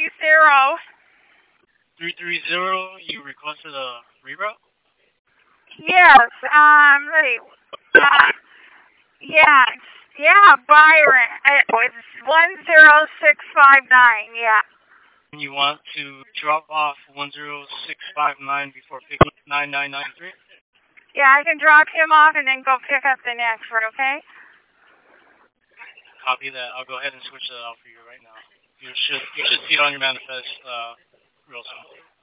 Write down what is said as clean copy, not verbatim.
330, you requested a reroute? Yes, wait. Yeah, Byron. It was 10659, yeah. You want to drop off 10659 before picking 9993? Yeah, I can drop him off and then go pick up the next one, okay? Copy that. I'll go ahead and switch that out for you right now. You should see it on your manifest real soon.